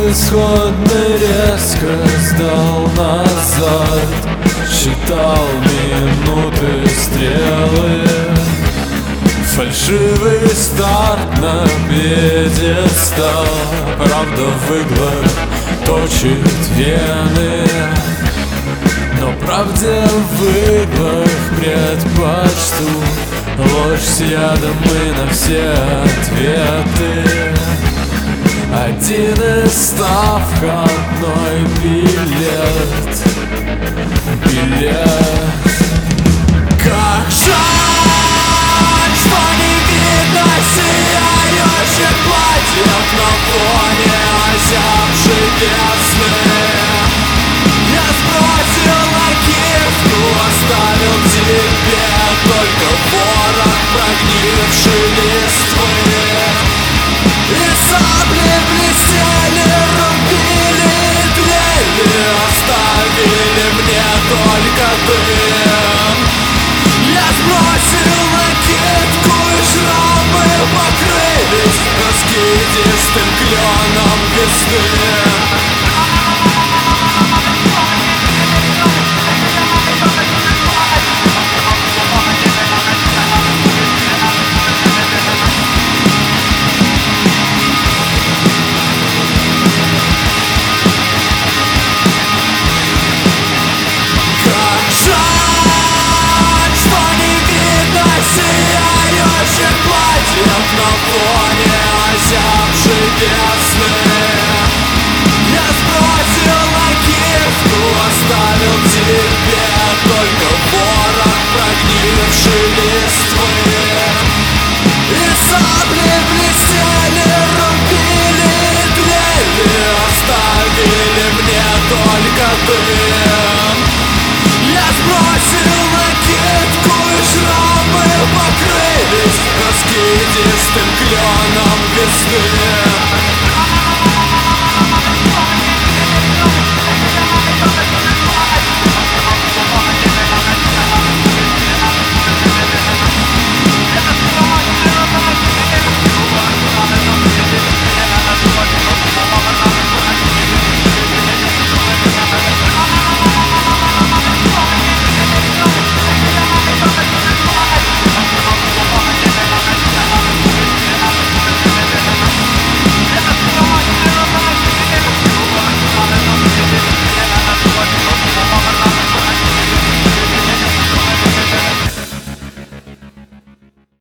безысходно резко сдал назад, считал минуты, стрелы. Фальшивый старт на пьедестал, правда в иглах точит вены, но правде в иглах предпочту ложь с ядом и на все ответы. Один из ста входной билет. Как жаль, что не видно сияющих платьев на фоне озябшей весны. Я сбросил накидку, оставил тебе только ворох прогнившей листвы. И сабли блестели, рубили двери, оставили мне только дым. Я сбросил накидку, и шрамы покрылись раскидистым кленом весны. На фоне озябшей весны я сбросил накидку, оставил тебе только ворох прогнившей листвы. И сабли блестели, рубили двери, оставили мне только дым. Я сбросил накидку, и шрамы покрылись раскидистым кленом весны.